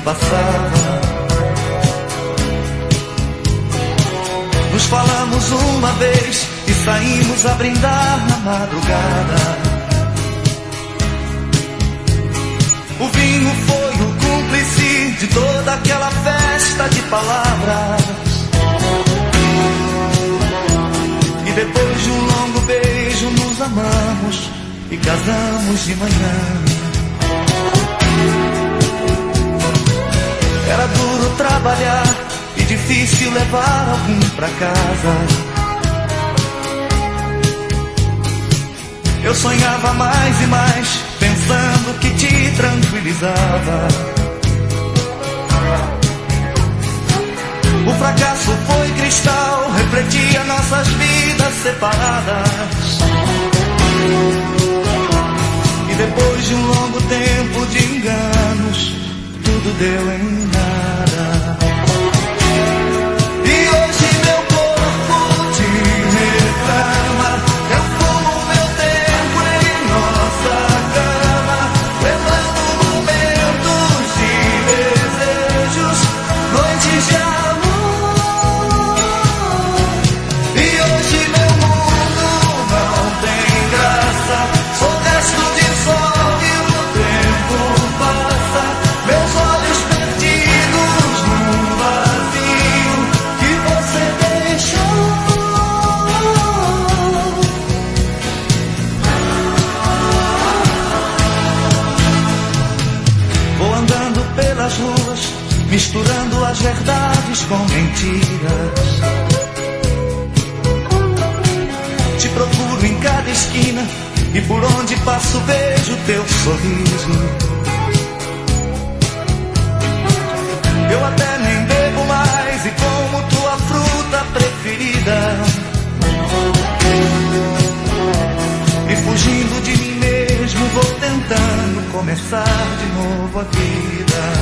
passava. Nos falamos uma vez e saímos a brindar na madrugada. O vinho foi o cúmplice de toda aquela festa de palavras. E depois de um longo beijo nos amamos e casamos de manhã. Era duro trabalhar e difícil levar alguém pra casa. Eu sonhava mais e mais, pensando que te tranquilizava. O fracasso foi cristal, refletia nossas vidas separadas. E depois de um longo tempo de enganos, tudo deu em nada. E hoje meu corpo te reclama. Eu fumo meu tempo em nossa cama, levando momentos de desejos, noites de amor. E hoje meu mundo não tem graça, sou resto de sol e o tempo passa. Meus olhos perdidos num vazio que você deixou. Vou andando pelas ruas, misturando as verdades com mentiras. Te procuro em cada esquina e por onde passo vejo teu sorriso. Eu até nem bebo mais e como tua fruta preferida. E fugindo de mim mesmo vou tentando começar de novo a vida.